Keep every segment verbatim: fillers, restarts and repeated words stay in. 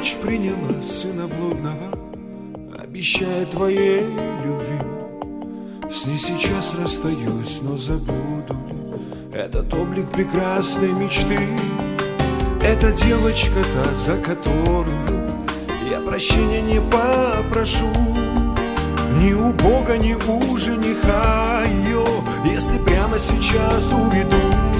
дочь приняла сына блудного, обещая твоей любви. С ней сейчас расстаюсь, но забуду ли этот облик прекрасной мечты? Эта девочка та, за которую я прощения не попрошу. Ни у Бога, ни у жениха ее, если прямо сейчас уведу.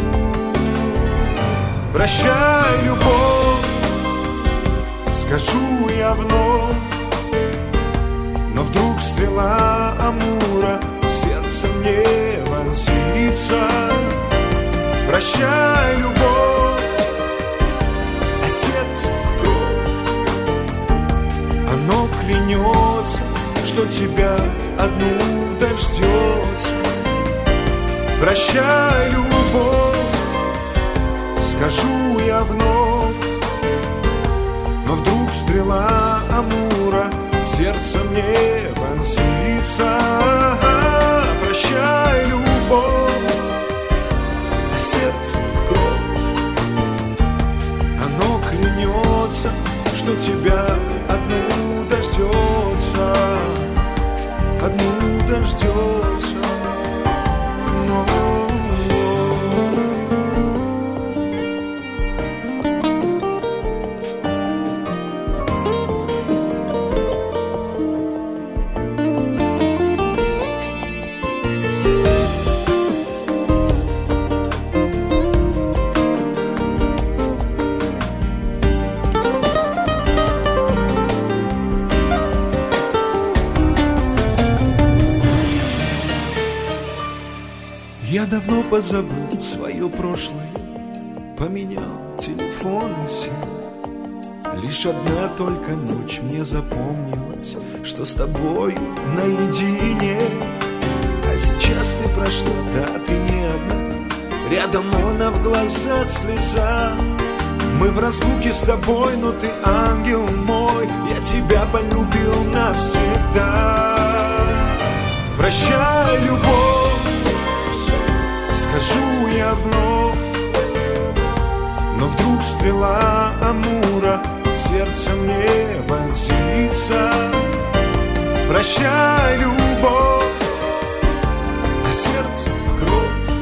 Прощай, любовь, скажу я вновь, но вдруг стрела Амура в сердце мне вонзится. Прощай, любовь, а сердце в кровь. Оно клянется, что тебя одну дождется. Прощай, любовь, скажу я вновь, но вдруг стрела Амура в сердце мне вонзится. Прощай, любовь, а сердце в кровь. Оно клянется, что тебя одну дождется, одну дождется. Я давно позабыл свое прошлое, поменял телефон и все. Лишь одна только ночь мне запомнилась, что с тобою наедине. А сейчас ты прошла, да ты не одна, рядом он, а в глазах слеза. Мы в разлуке с тобой, но ты ангел мой, я тебя полюбил навсегда. Прощай, любовь, скажу я вновь, но вдруг стрела Амура в сердце мне вонзится. Прощай, любовь, а сердце в кровь.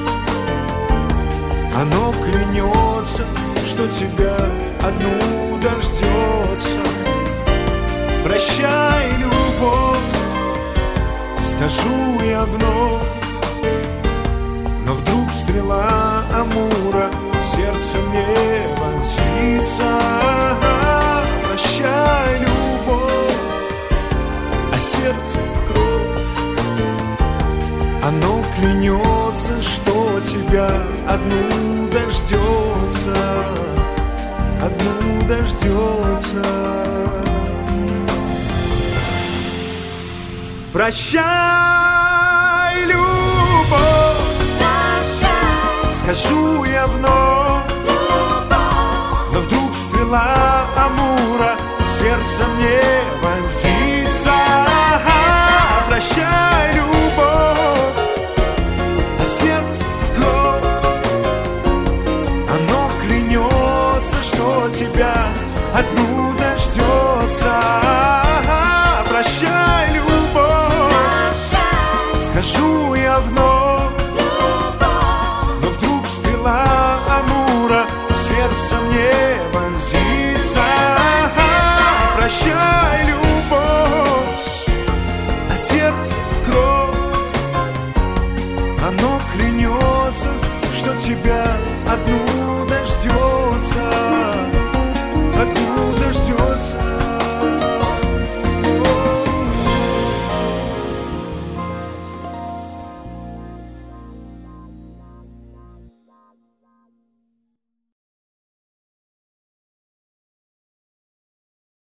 Оно клянется, что тебя одну дождется. Прощай, любовь, скажу я вновь, но вдруг стрела Амура в сердце мне вонзится. Прощай, любовь, а сердце в кровь. Оно клянется, что тебя одну дождется, одну дождется. Прощай, любовь, скажу я вновь, но вдруг стрела Амура в сердце мне